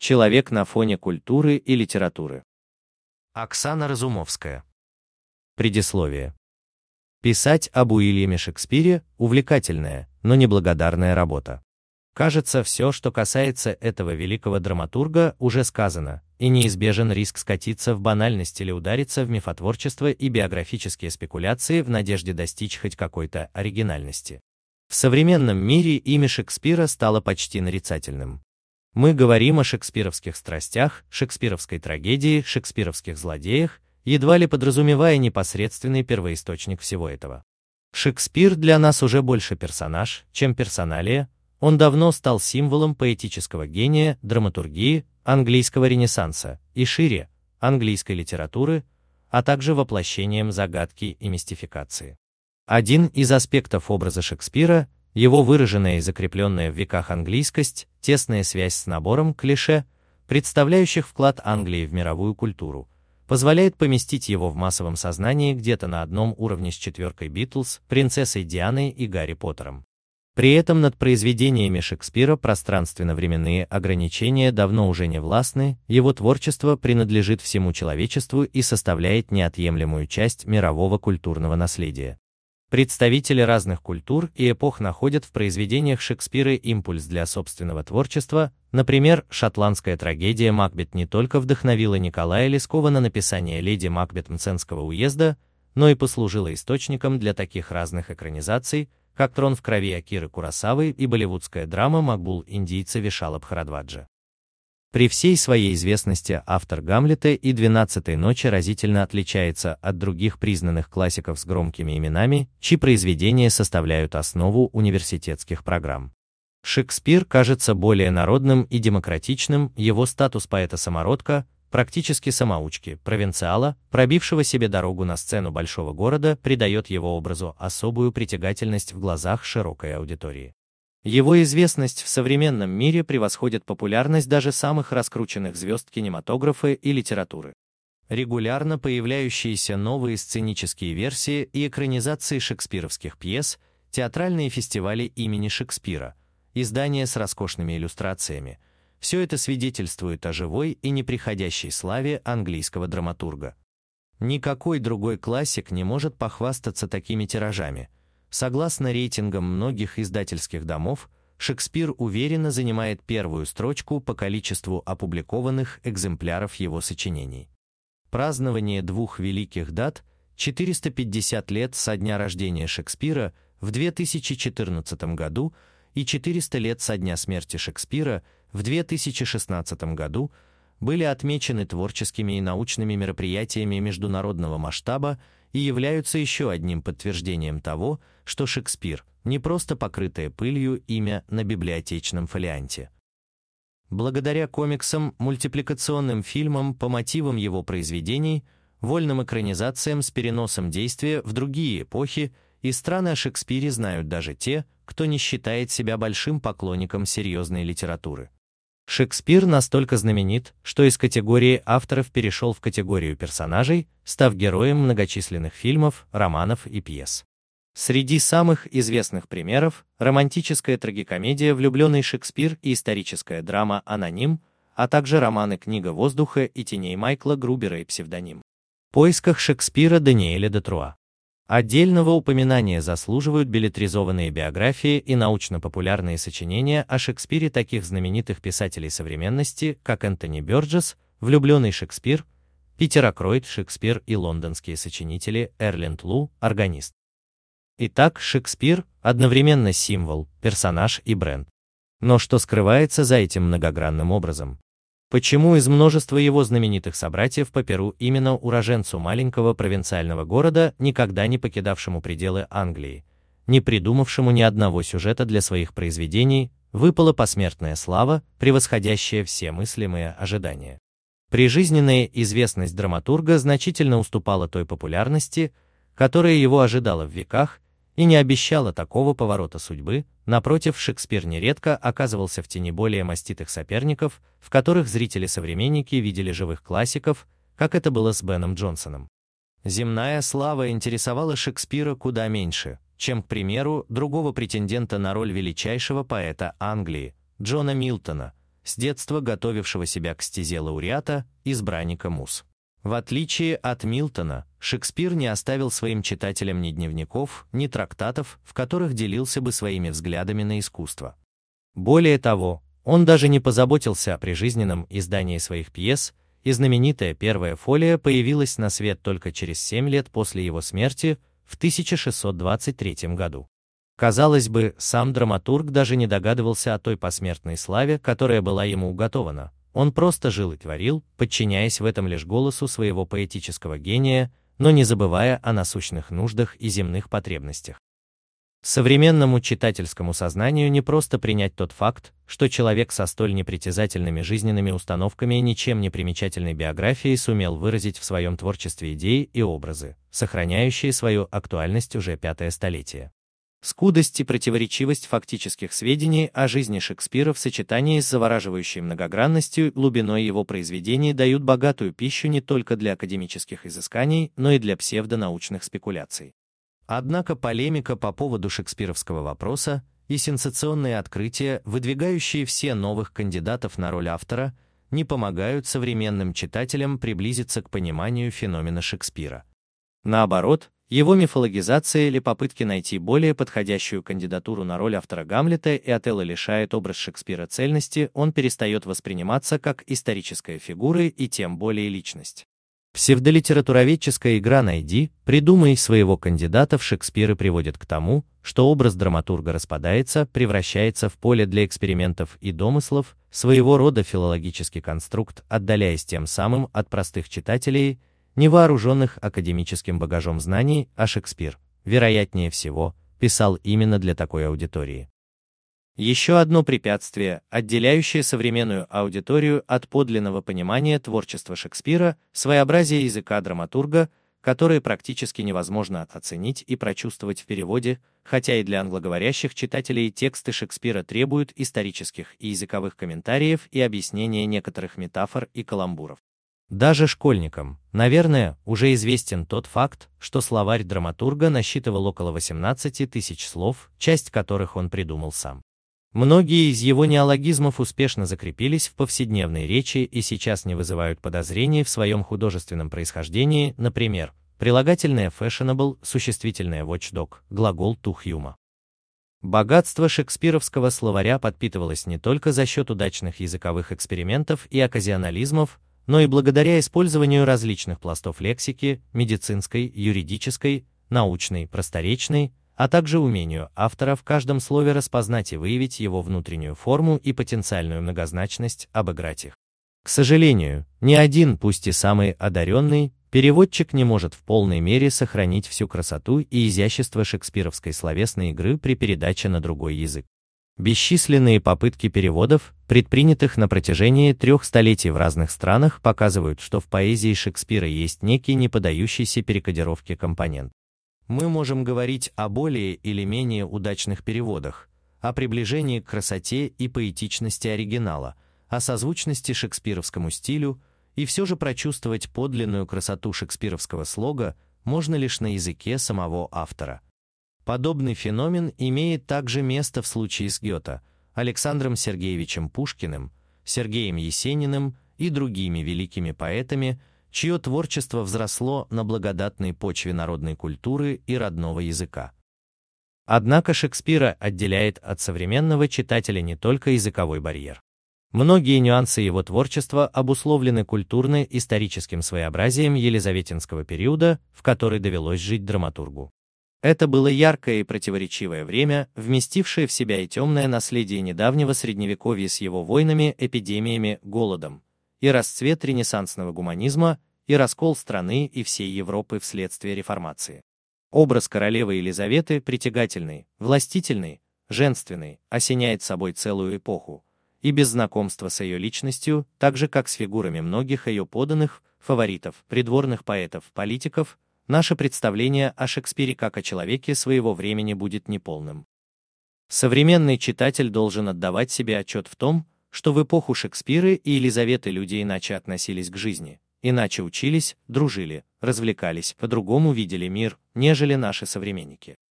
Человек на фоне культуры и литературы. Оксана Разумовская. Предисловие. Писать об Уильяме Шекспире – увлекательная, но неблагодарная работа. Кажется, все, что касается этого великого драматурга, уже сказано, и неизбежен риск скатиться в банальность или удариться в мифотворчество и биографические спекуляции в надежде достичь хоть какой-то оригинальности. В современном мире имя Шекспира стало почти нарицательным. Мы говорим о шекспировских страстях, шекспировской трагедии, шекспировских злодеях, едва ли подразумевая непосредственный первоисточник всего этого. Шекспир для нас уже больше персонаж, чем персоналия. Он давно стал символом поэтического гения, драматургии, английского ренессанса и шире, английской литературы, а также воплощением загадки и мистификации. Один из аспектов образа Шекспира – его выраженная и закрепленная в веках английскость, тесная связь с набором клише, представляющих вклад Англии в мировую культуру, позволяет поместить его в массовом сознании где-то на одном уровне с четверкой Битлз, принцессой Дианой и Гарри Поттером. При этом над произведениями Шекспира пространственно-временные ограничения давно уже не властны, его творчество принадлежит всему человечеству и составляет неотъемлемую часть мирового культурного наследия. Представители разных культур и эпох находят в произведениях Шекспира импульс для собственного творчества, например, шотландская трагедия «Макбет» не только вдохновила Николая Лескова на написание «Леди Макбет» Мценского уезда, но и послужила источником для таких разных экранизаций, как «Трон в крови» Акиры Куросавы и болливудская драма «Макбул» индийца Вишала Бхарадваджа. При всей своей известности автор «Гамлета» и «12-й ночи» разительно отличается от других признанных классиков с громкими именами, чьи произведения составляют основу университетских программ. Шекспир кажется более народным и демократичным, его статус поэта-самородка, практически самоучки, провинциала, пробившего себе дорогу на сцену большого города, придает его образу особую притягательность в глазах широкой аудитории. Его известность в современном мире превосходит популярность даже самых раскрученных звезд кинематографа и литературы. Регулярно появляющиеся новые сценические версии и экранизации шекспировских пьес, театральные фестивали имени Шекспира, издания с роскошными иллюстрациями – все это свидетельствует о живой и неприходящей славе английского драматурга. Никакой другой классик не может похвастаться такими тиражами. Согласно рейтингам многих издательских домов, Шекспир уверенно занимает первую строчку по количеству опубликованных экземпляров его сочинений. Празднование двух великих дат – 450 лет со дня рождения Шекспира в 2014 году и 400 лет со дня смерти Шекспира в 2016 году – были отмечены творческими и научными мероприятиями международного масштаба и являются еще одним подтверждением того, что Шекспир – не просто покрытое пылью имя на библиотечном фолианте. Благодаря комиксам, мультипликационным фильмам по мотивам его произведений, вольным экранизациям с переносом действия в другие эпохи и страны о Шекспире знают даже те, кто не считает себя большим поклонником серьезной литературы. Шекспир настолько знаменит, что из категории авторов перешел в категорию персонажей, став героем многочисленных фильмов, романов и пьес. Среди самых известных примеров – романтическая трагикомедия «Влюбленный Шекспир» и историческая драма «Аноним», а также романы «Книга воздуха» и «Теней» Майкла Грубера и «Псевдоним». В поисках Шекспира Даниэля де Труа. Отдельного упоминания заслуживают беллетризованные биографии и научно-популярные сочинения о Шекспире таких знаменитых писателей современности, как Энтони Бёрджес, «Влюбленный Шекспир», Питер Акройд, Шекспир и лондонские сочинители Эрлинд Лу, органист. Итак, Шекспир – одновременно символ, персонаж и бренд. Но что скрывается за этим многогранным образом? Почему из множества его знаменитых собратьев по перу именно уроженцу маленького провинциального города, никогда не покидавшему пределы Англии, не придумавшему ни одного сюжета для своих произведений, выпала посмертная слава, превосходящая все мыслимые ожидания? Прижизненная известность драматурга значительно уступала той популярности, которая его ожидала в веках, и не обещала такого поворота судьбы. Напротив, Шекспир нередко оказывался в тени более маститых соперников, в которых зрители-современники видели живых классиков, как это было с Беном Джонсоном. Земная слава интересовала Шекспира куда меньше, чем, к примеру, другого претендента на роль величайшего поэта Англии, Джона Милтона, с детства готовившего себя к стезе лауреата, избранника муз. В отличие от Милтона, Шекспир не оставил своим читателям ни дневников, ни трактатов, в которых делился бы своими взглядами на искусство. Более того, он даже не позаботился о прижизненном издании своих пьес, и знаменитая первая фолия появилась на свет только через 7 лет после его смерти в 1623 году. Казалось бы, сам драматург даже не догадывался о той посмертной славе, которая была ему уготована. Он просто жил и творил, подчиняясь в этом лишь голосу своего поэтического гения, но не забывая о насущных нуждах и земных потребностях. Современному читательскому сознанию не просто принять тот факт, что человек со столь непритязательными жизненными установками и ничем не примечательной биографией сумел выразить в своем творчестве идеи и образы, сохраняющие свою актуальность уже 5-е столетие. Скудость и противоречивость фактических сведений о жизни Шекспира в сочетании с завораживающей многогранностью и глубиной его произведений дают богатую пищу не только для академических изысканий, но и для псевдонаучных спекуляций. Однако полемика по поводу шекспировского вопроса и сенсационные открытия, выдвигающие все новых кандидатов на роль автора, не помогают современным читателям приблизиться к пониманию феномена Шекспира. Наоборот, его мифологизация или попытки найти более подходящую кандидатуру на роль автора Гамлета и Отелло лишает образ Шекспира цельности, он перестает восприниматься как историческая фигура и тем более личность. Псевдолитературоведческая игра «Найди, придумай своего кандидата» в Шекспира приводит к тому, что образ драматурга распадается, превращается в поле для экспериментов и домыслов, своего рода филологический конструкт, отдаляясь тем самым от простых читателей, невооруженных академическим багажом знаний, а Шекспир, вероятнее всего, писал именно для такой аудитории. Еще одно препятствие, отделяющее современную аудиторию от подлинного понимания творчества Шекспира, своеобразие языка драматурга, которое практически невозможно оценить и прочувствовать в переводе, хотя и для англоговорящих читателей тексты Шекспира требуют исторических и языковых комментариев и объяснения некоторых метафор и каламбуров. Даже школьникам, наверное, уже известен тот факт, что словарь драматурга насчитывал около 18 тысяч слов, часть которых он придумал сам. Многие из его неологизмов успешно закрепились в повседневной речи и сейчас не вызывают подозрений в своем художественном происхождении, например, прилагательное fashionable, существительное watchdog, глагол to huma. Богатство шекспировского словаря подпитывалось не только за счет удачных языковых экспериментов и оказионализмов, но и благодаря использованию различных пластов лексики, медицинской, юридической, научной, просторечной, а также умению автора в каждом слове распознать и выявить его внутреннюю форму и потенциальную многозначность, обыграть их. К сожалению, ни один, пусть и самый одаренный, переводчик не может в полной мере сохранить всю красоту и изящество шекспировской словесной игры при передаче на другой язык. Бесчисленные попытки переводов, предпринятых на протяжении 3 столетий в разных странах, показывают, что в поэзии Шекспира есть некий неподдающийся перекодировке компонент. Мы можем говорить о более или менее удачных переводах, о приближении к красоте и поэтичности оригинала, о созвучности шекспировскому стилю, и все же прочувствовать подлинную красоту шекспировского слога можно лишь на языке самого автора. Подобный феномен имеет также место в случае с Гёте, Александром Сергеевичем Пушкиным, Сергеем Есениным и другими великими поэтами, чье творчество взросло на благодатной почве народной культуры и родного языка. Однако Шекспира отделяет от современного читателя не только языковой барьер. Многие нюансы его творчества обусловлены культурно-историческим своеобразием елизаветинского периода, в который довелось жить драматургу. Это было яркое и противоречивое время, вместившее в себя и темное наследие недавнего средневековья с его войнами, эпидемиями, голодом, и расцвет ренессансного гуманизма, и раскол страны и всей Европы вследствие реформации. Образ королевы Елизаветы притягательный, властительный, женственный, осеняет собой целую эпоху, и без знакомства с ее личностью, так же как с фигурами многих ее подданных, фаворитов, придворных поэтов, политиков, наше представление о Шекспире как о человеке своего времени будет неполным. Современный читатель должен отдавать себе отчет в том, что в эпоху Шекспира и Елизаветы люди иначе относились к жизни, иначе учились, дружили, развлекались, по-другому видели мир, нежели наши современники.